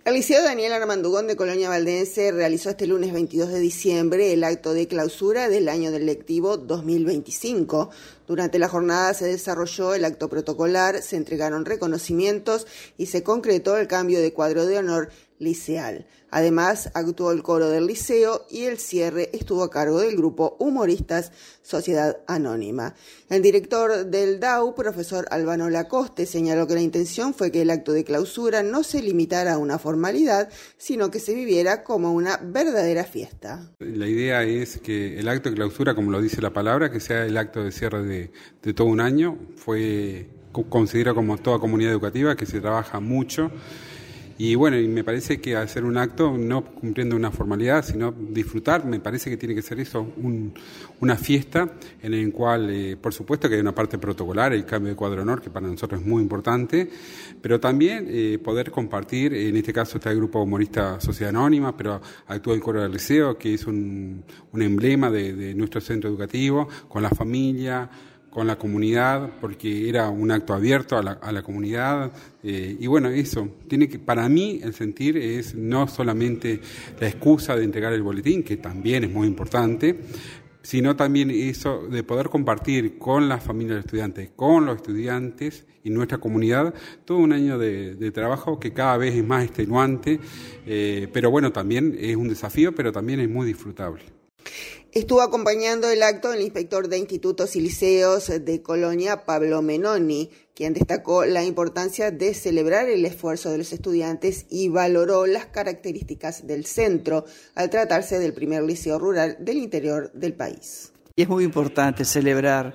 El Liceo Daniel Armandugón de Colonia Valdense realizó este lunes 22 de diciembre el acto de clausura del año del lectivo 2025. Durante la jornada se desarrolló el acto protocolar, se entregaron reconocimientos y se concretó el cambio de cuadro de honor liceal. Además, actuó el coro del liceo y el cierre estuvo a cargo del grupo Humoristas Sociedad Anónima. El director del DAU, profesor Albano Lacoste, señaló que la intención fue que el acto de clausura no se limitara a una formalidad, sino que se viviera como una verdadera fiesta. La idea es que el acto de clausura, como lo dice la palabra, que sea el acto de cierre de todo un año. Considero como toda comunidad educativa que se trabaja mucho. Y bueno, y me parece que hacer un acto no cumpliendo una formalidad, sino disfrutar, me parece que tiene que ser eso, una fiesta en el cual, por supuesto que hay una parte protocolar, el cambio de cuadro de honor, que para nosotros es muy importante, pero también poder compartir, en este caso está el grupo Humorista Sociedad Anónima, pero actúa el coro del liceo, que es un emblema de nuestro centro educativo, con la familia, con la comunidad, porque era un acto abierto a la comunidad, y bueno, eso, para mí el sentir es no solamente la excusa de entregar el boletín, que también es muy importante, sino también eso de poder compartir con las familias de estudiantes, con los estudiantes y nuestra comunidad, todo un año de trabajo que cada vez es más extenuante, pero bueno, también es un desafío, pero también es muy disfrutable. Estuvo acompañando el acto el inspector de institutos y liceos de Colonia, Pablo Menoni, quien destacó la importancia de celebrar el esfuerzo de los estudiantes y valoró las características del centro al tratarse del primer liceo rural del interior del país. Y es muy importante celebrar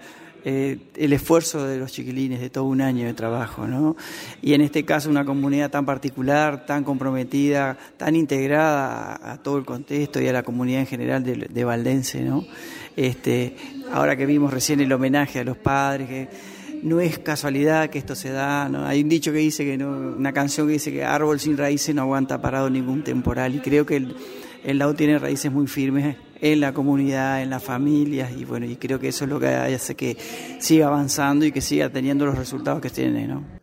el esfuerzo de los chiquilines de todo un año de trabajo, ¿no? Y en este caso una comunidad tan particular, tan comprometida, tan integrada a todo el contexto y a la comunidad en general de Valdense, ¿no? Ahora que vimos recién el homenaje a los padres, que no es casualidad que esto se da, ¿no? Hay un dicho que dice que una canción que dice que árbol sin raíces no aguanta parado ningún temporal, y creo que el DAU tiene raíces muy firmes en la comunidad, en las familias, y bueno, y creo que eso es lo que hace que siga avanzando y que siga teniendo los resultados que tiene, ¿no?